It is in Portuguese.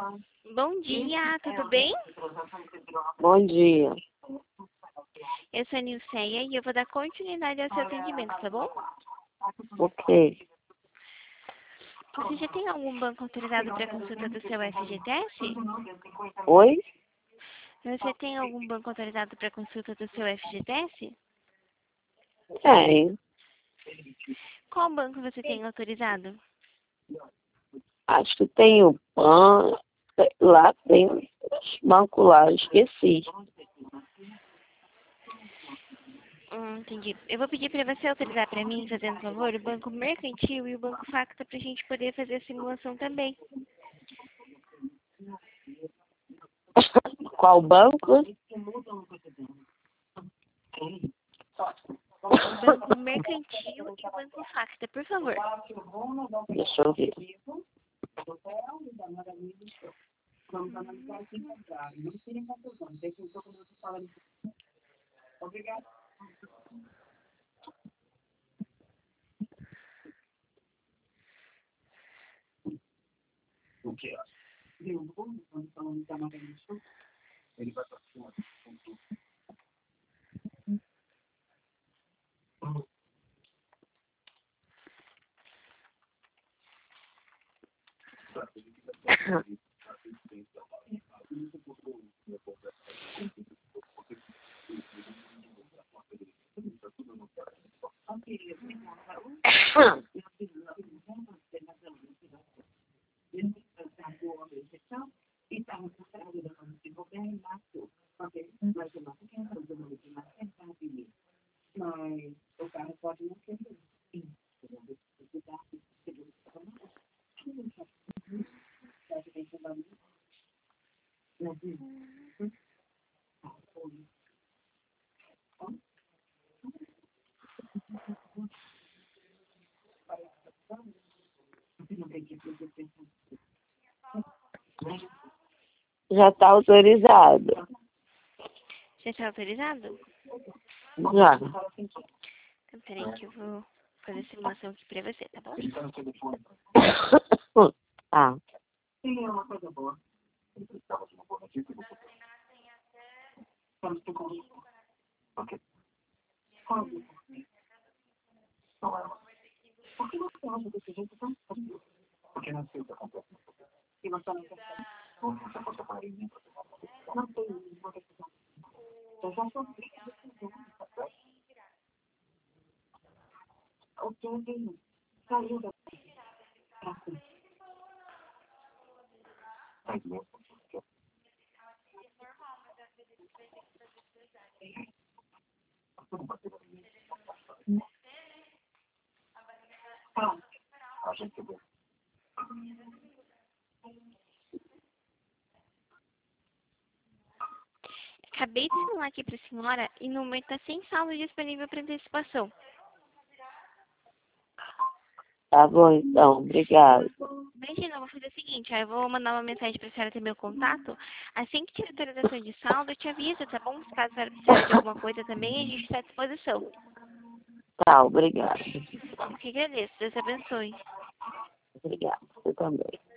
Bom dia, tudo bem? Bom dia. Eu sou a Nilceia e eu vou dar continuidade ao seu atendimento, tá bom? Ok. Você já tem algum banco autorizado para consulta do seu FGTS? Oi? Você tem algum banco autorizado para consulta do seu FGTS? Tenho. Qual banco você tem autorizado? Acho que tem o PAN. Lá tem os bancos lá, eu esqueci. Entendi. Eu vou pedir para você autorizar para mim, fazendo favor, o Banco Mercantil e o Banco Facta para a gente poder fazer a simulação também. Qual banco? O Banco Mercantil e o Banco Facta, por favor. Deixa eu ver. Já está autorizado. Já está autorizado? Já. Então, peraí que eu vou fazer a simulação aqui para você, tá bom? Ah. Acabei de simular aqui para a senhora e no momento está sem saldo disponível para antecipação. Tá bom, então. Obrigado. Imagina, eu vou fazer o seguinte, eu vou mandar uma mensagem para a senhora ter meu contato. Assim que tiver autorização de saldo, eu te aviso, tá bom? Se caso a senhora precisar de alguma coisa também, a gente está à disposição. Tá, obrigado. Eu que agradeço. Deus abençoe. Obrigado. Você também.